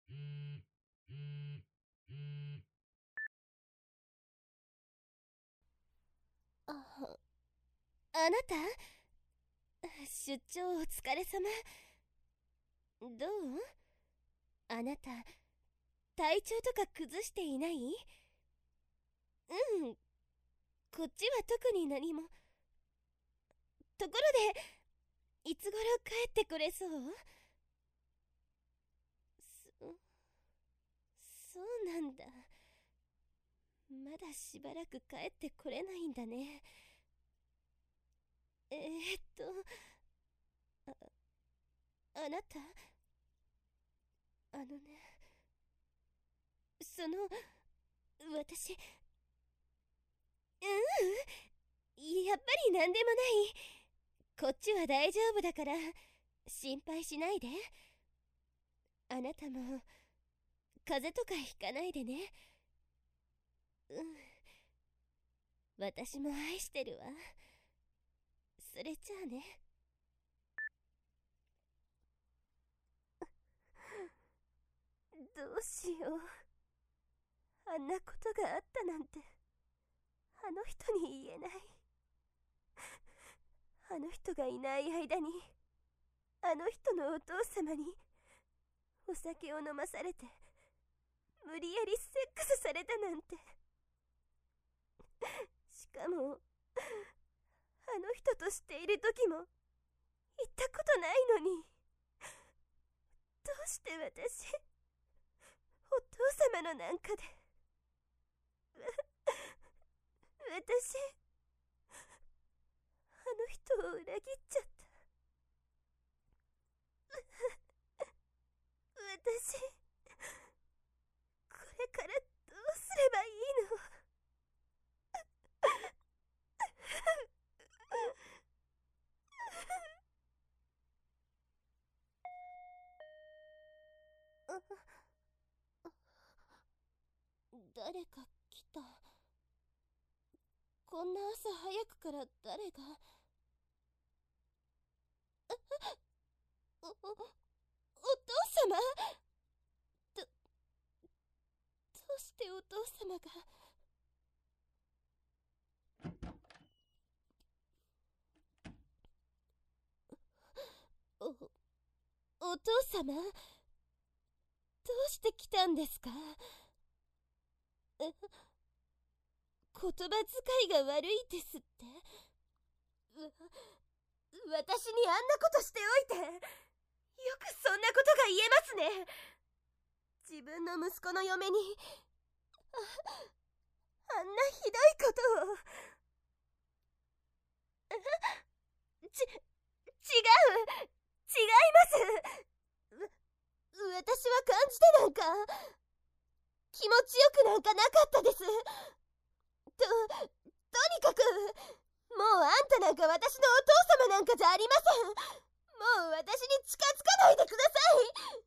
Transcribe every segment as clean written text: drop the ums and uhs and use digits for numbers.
あなた、出張お疲れ様。どう？あなた、体調とか崩していない？うん、こっちは特に何も。ところで、いつ頃帰ってくれそう？そうなんだ。まだしばらく帰ってこれないんだね。あ、あなた、私、やっぱりなんでもない。こっちは大丈夫だから、心配しないで。あなたも、風邪とかひかないでね。私も愛してるわ。それじゃあね。どうしよう。あんなことがあったなんて、あの人に言えない。あの人がいない間に、あの人のお父様にお酒を飲まされて、無理やりセックスされたなんて。しかも、あの人としている時も言ったことないのに、どうして私、お父様のなんかで私、あの人を裏切っちゃった。私、これからどうすればいいの？誰か来た。こんな朝早くから誰が？お父様？どうしてお父様が？お父様？どうして来たんですか？言葉遣いが悪いですって？私にあんなことしておいて、よくそんなことが言えますね。自分の息子の嫁に、あんなひどいことを。違います。私は感じてなんか、気持ちよくなんかなかったです。とにかく、もうあんたなんか私のお父様なんかじゃありません。もう私に近づかないでください。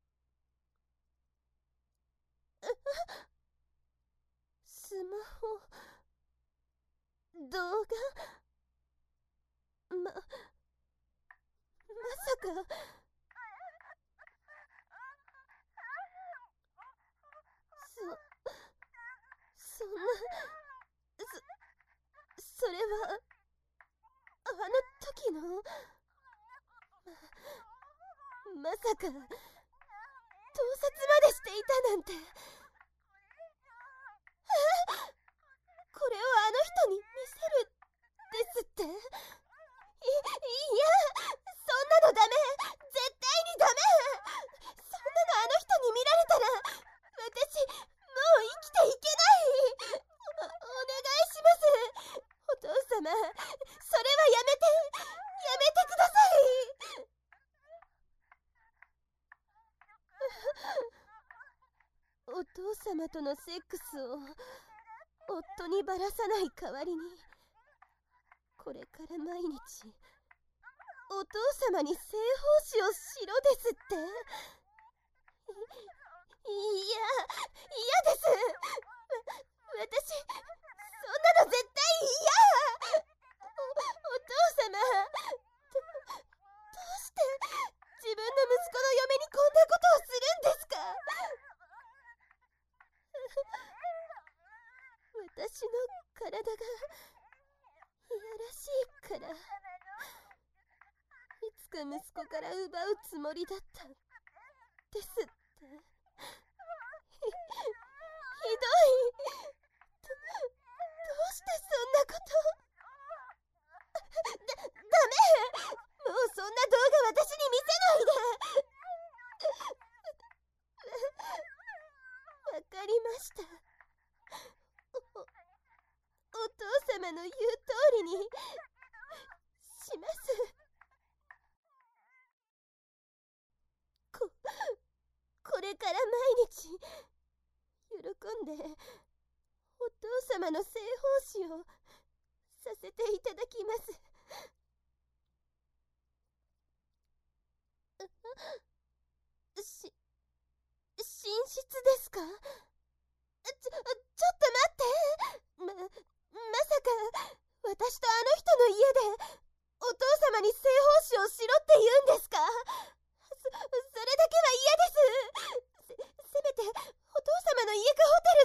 スマホ、動画、まさか。そんな、それは、あの時の、まさか、盗撮までしていたなんて。これをあの人に見せるですって？いや、そんなのダメ。絶対にダメ。そんなのあの人に見られたら、私、もう生きていけない。お願いします。お父様、それはやめてください。お父様とのセックスを夫にばらさない代わりに、これから毎日お父様に性奉仕をしろですって？嫌です。私、そんなの絶対嫌。お父様、どうして自分の息子の嫁にこんなことをするんですか？ く息子から奪うつもりだったですって。ひどい。どうしてそんなこと。ダメ。もうそんな動画私に見せないで。わかりました。お父様の言う通りにします。これから毎日喜んでお父様の正奉仕をさせていただきます。寝室ですか？ちょっと待って。まさか私とあの人の家でお父様に正奉仕をしろって言うんですか？それだけは嫌です。せめてお父様の家か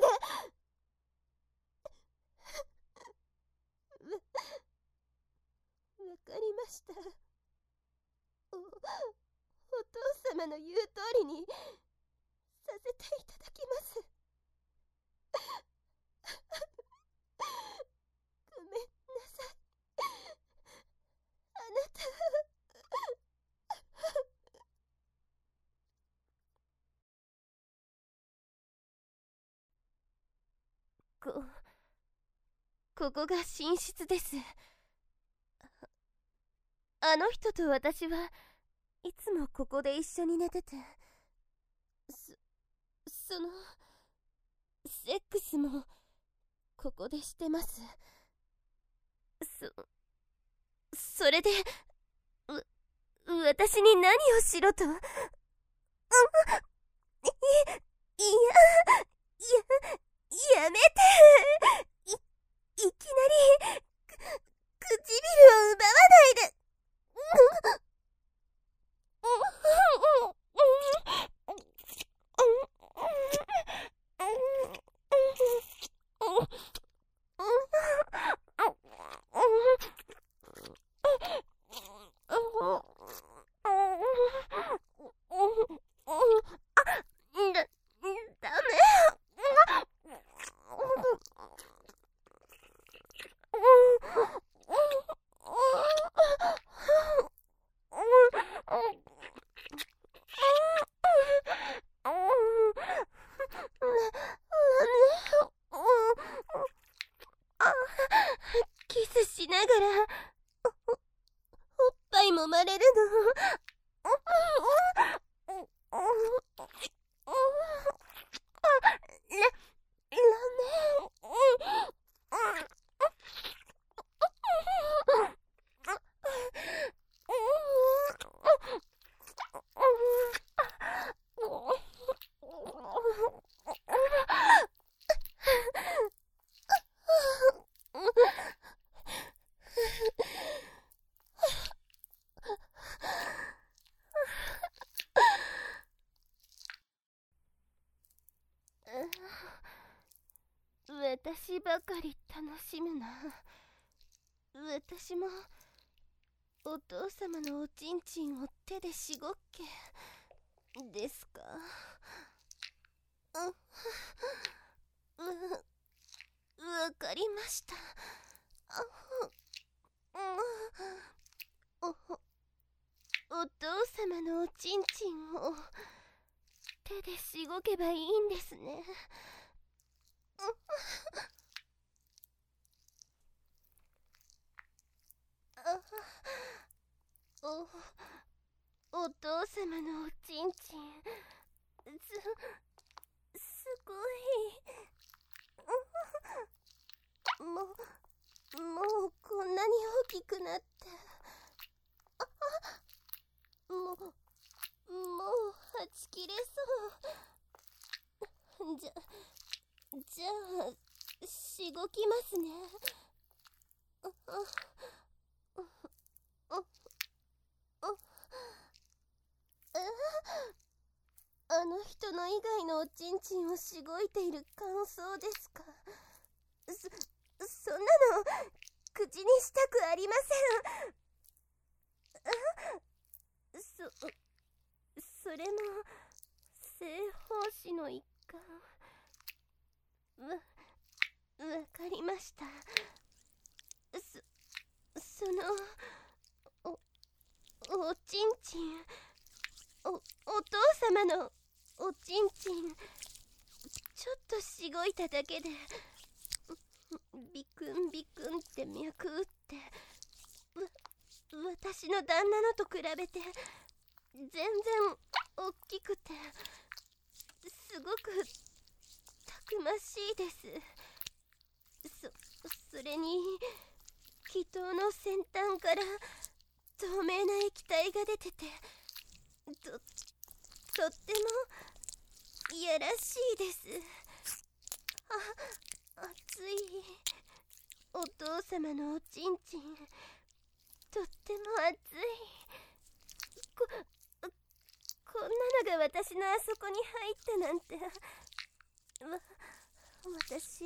ホテルで。わかりました。お父様の言う通りにさせていただきます。ごめんなさい。あなた。ここが寝室です。あの人と私はいつもここで一緒に寝てて、そのセックスもここでしてます。それで私に何をしろと。やめて。いきなり唇を奪わないで。ダメ。キスしながらおっぱい揉まれるの。私ばかり楽しむな。私もお父様のおちんちんを手でしごっけですか。わかりました。お父様のおちんちんを手でしごけばいいんですね。お父様のおちんちんすごい。もうこんなに大きくなって、もうはち切れそう。じゃあしごきますね。あの人の以外のおちんちんをしごいている感想ですか。そんなの口にしたくありません。 れも正方子の一環。わかりました。そのおちんちん、お父様のおちんちん、ちょっとしごいただけでビクンビクンって脈打って、私の旦那のと比べて全然大きくて、すごくたくましいです。それに気筒の先端から透明な液体が出てて、とってもいやらしいです。熱いお父様のおちんちん、とっても熱い。こんなのが私のあそこに入ったなんて、私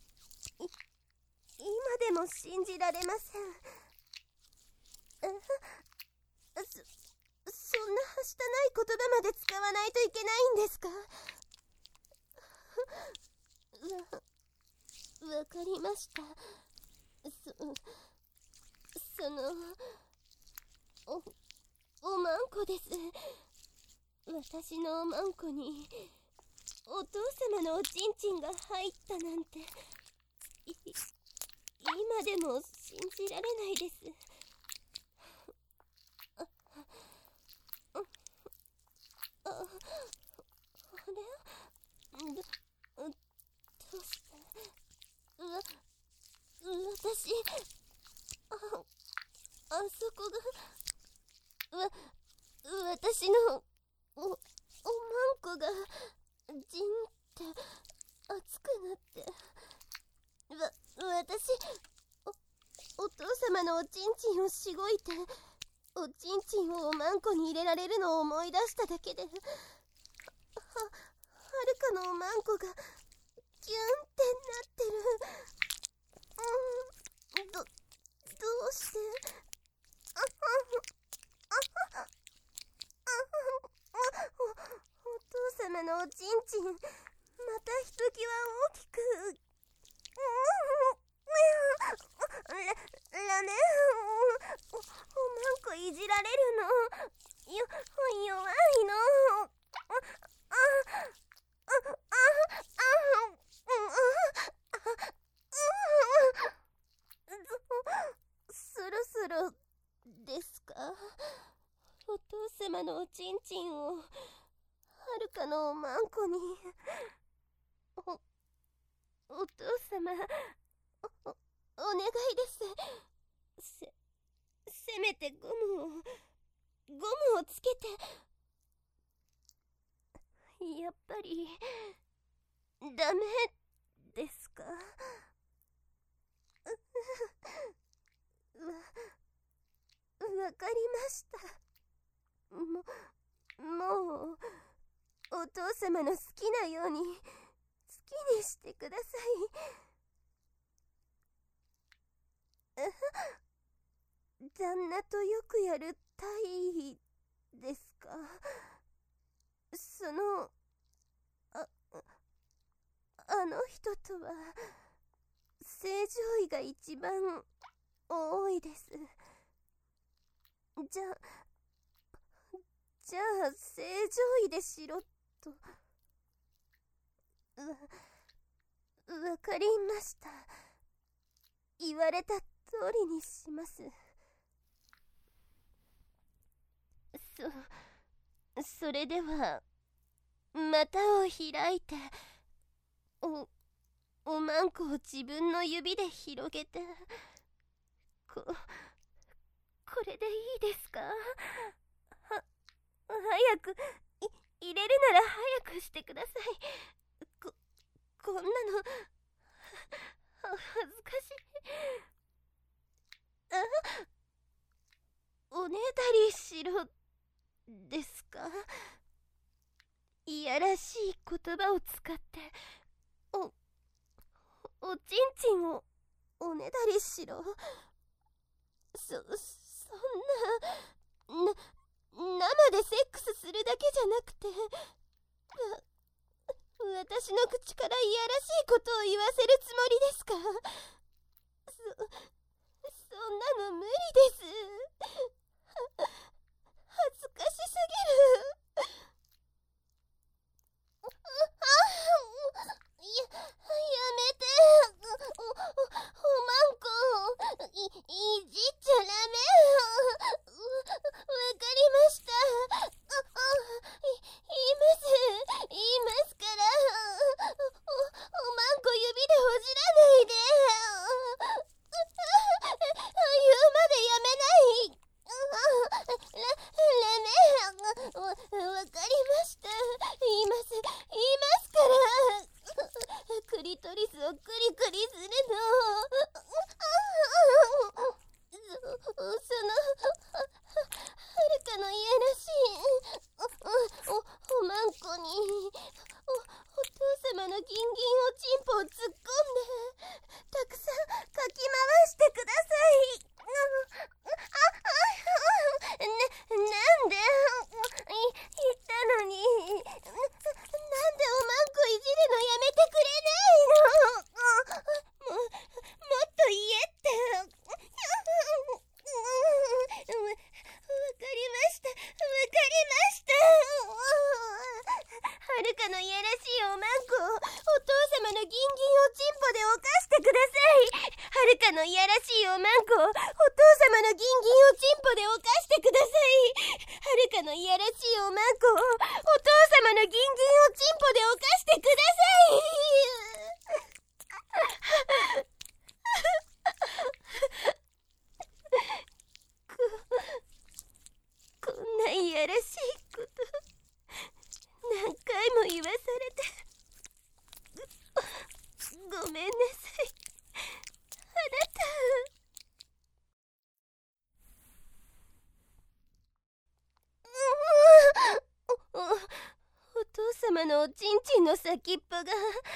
今でも信じられません。そんなはしたない言葉まで使わないといけないんですか？わかりました。そのおまんこです。私のおまんこにお父様のおちんちんが入ったなんて、今でも信じられないです。あれ？どうして？私、あそこが、私のおまんこがジンって熱くなって、私お父様のおちんちんをしごいて、おちんちんをおまんこに入れられるのを思い出しただけで、はるかのおまんこがキュンってなってる。どうしてお父様のおちんちん、またひときわ大きく。ラメおまんこいじられるの弱いの。そろそろですか？お父様のおちんちんをはるかのおまんこに。お父様、お願いです。せめてゴムをつけて。やっぱりダメですか？わかりました。もうお父様の好きなように好きにしてください。旦那とよくやる体位ですか？あの人とは正常位が一番多いです。じゃあ正常位でしろと。わかりました。言われた通りにします。それでは股を開いて、おまんこを自分の指で広げて、これでいいですか？早く入れるなら早くしてください。こんなの恥ずかしい。おねだりしろですか？いやらしい言葉を使っておちんちんをおねだりしろ。そんな生でセックスするだけじゃなくて、私の口からいやらしいことを言わせるつもりですか？そんなの無理です。恥ずかしすぎる。やめて。おまんこ、いじっちゃダメ。わかりました。言いますから。おまんこ指でほじらないで。言うまでやめない。わかりました。言いますから。クリトリスをクリクリするの。はるかのいやらしいおまんこにお父様のギンギンおちんぽを突っ込んでたくさんかき回してください。なんで言ったのに、なんでおまんこいじるのやめてくれないの？もっと言えって。わかりました。はるかのいやらしいおまんこをお父様のギンギンおちんぽで犯してください。はるかのいやらしいおまんこをお父様のギンギンおちんぽで犯してください。はるかのいやらしいおまんこをお父様のギンギンおちんぽで犯してください。こんないやらしいこと何回も言わされてごめんなさい。あなた。お父様のおちんちんの先っぽがはる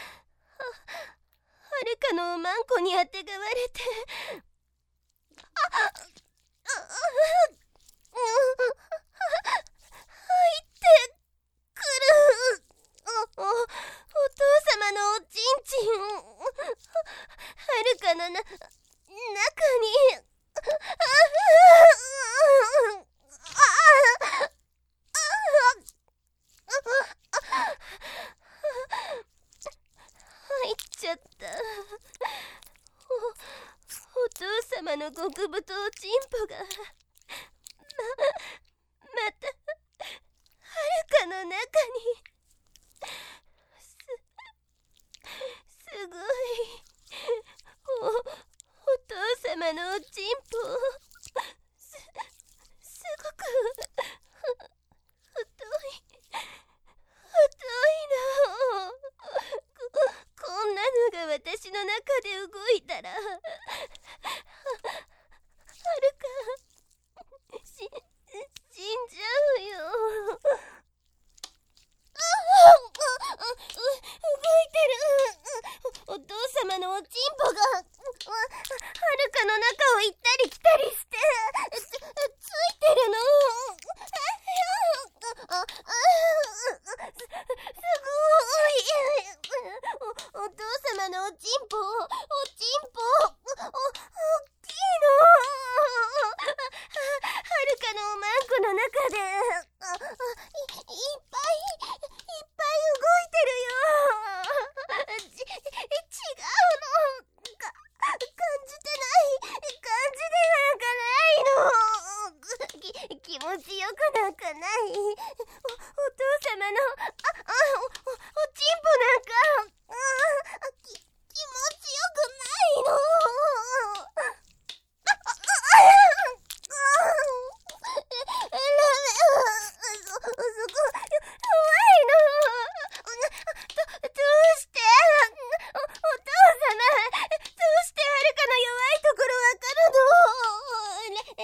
かのおまんこにあてがわれて入ってくる。お父様のおちんちんはるかの中に入っちゃった。お父様の極太おちんぽがまたはるかの中にすごいお父様のおちんぽすごく太いの。こんなのが私の中で動いたらはるか死んじゃうよ。動いてる。お父様のおちんぽがはるかの中を行ったり来たりしてついてるの。すごい。お父様のおちんぽ大きいの。はるかのおまんこの中でいっぱい動いてるよ。違うの。感じてない。感じてなんかないの。気持ちよくなんかない。お父様のおちんぽなんか気持ちよくないの。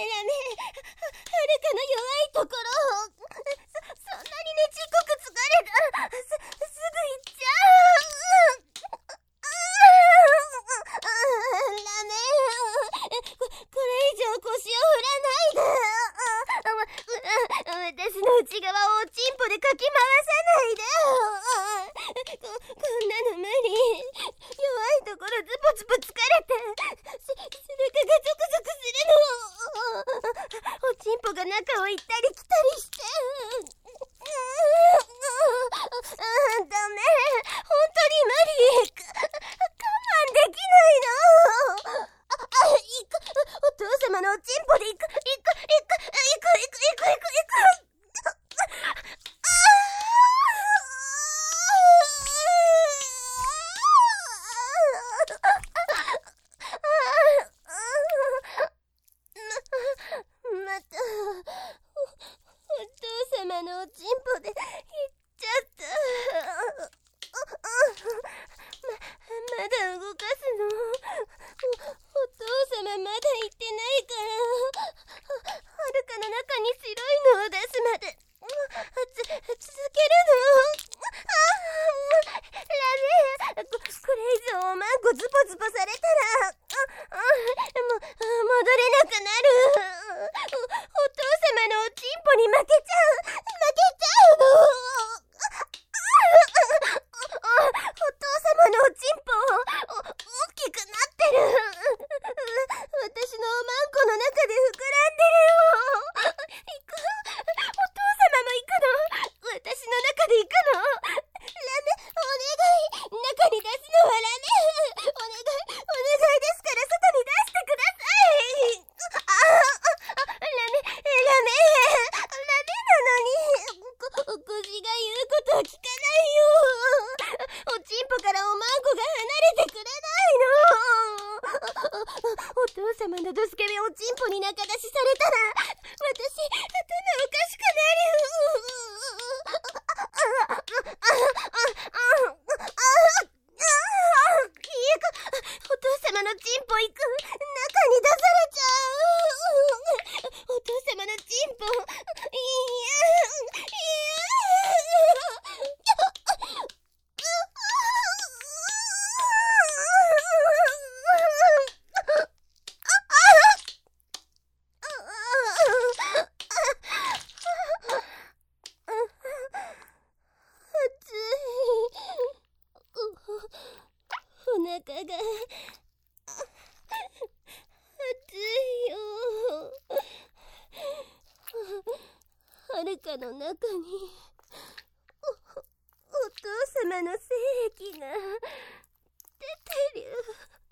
そんなにねちっこく疲れた。 内側をおちんぽでかき回さないで。こんなの無理。弱いところズポズポ疲れて背中がゾクゾクするの。おちんぽが中を行ったり来たりして。ダメ、本当に無理。我慢できないの。お父様のおちんぽで行く。またお父様のおちんぽで行っちゃった。まだ動かすの。お父様まだ行ってないから、はるかの中に白いのを出すまで続けるの。ダメ。これ以上おまんこズポズポされたら戻れなくなる。お父様のおちんぽに負けちゃうの。お父様のおちんぽ大きくなってる。私のおまんこの中で膨らんでるよ。行く。お父様も行くの。私の中で行くの。ラメ、お願い。中に出すのはラメ。お願いですから外に出してください。ラメなのに。腰が言うことは聞かないよ。おちんぽからおまんこが離れてくれないの。お父様のドスケベおちんぽに中出しされたら、私、頭おかしくなる。お父様のチンポ行く。中に出されちゃう。お父様のチンポ、いや。お腹が熱いよ。はるかの中にお父様の精液が出てる。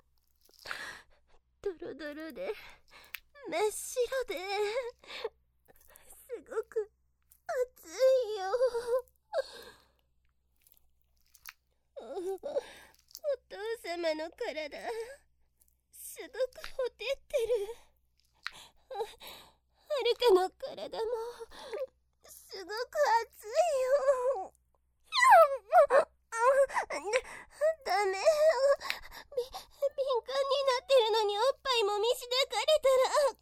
ドロドロで真っ白ですごく熱いよ。お父様の体すごくほてってる。はるかの体もすごく熱いよ。ダメ。敏感になってるのにおっぱいもみしだかれたら、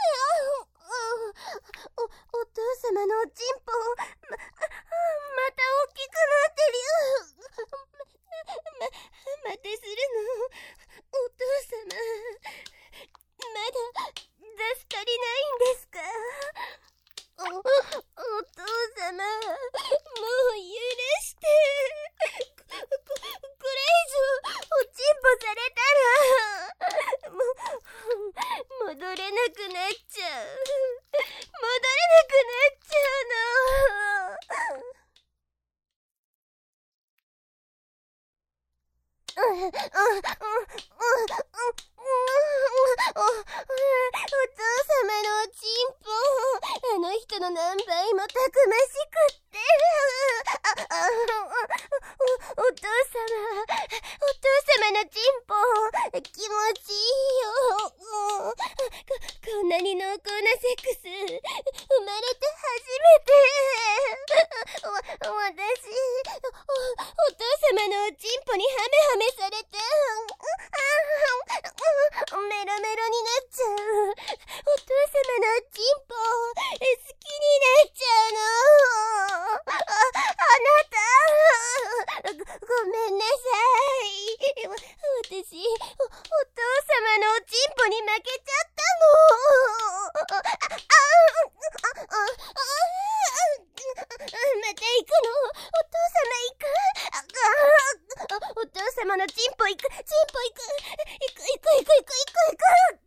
お父様のおちんぽまた大きくなってるよ。待てするの。お父様まだ出し足りないんですか。お父様もう許して。これ以上おちんぽされたら戻れなくなっちゃう。戻れなくなっちゃうの。お父様のおちんぽ、あの人の何倍もたくましくって。お父様のちんぽ気持ちいいよ。こんなに濃厚なセックス生まれて初めて。私お父様のおちんぽにハメハメされてメロメロになっちゃう。お父様のおちんぽ好きになっちゃうの。あなたごめんなさい。私お父様のおちんぽに負けちゃったの。 様のチンポ行く、チンポ行く、行く行く行く行く行く行く。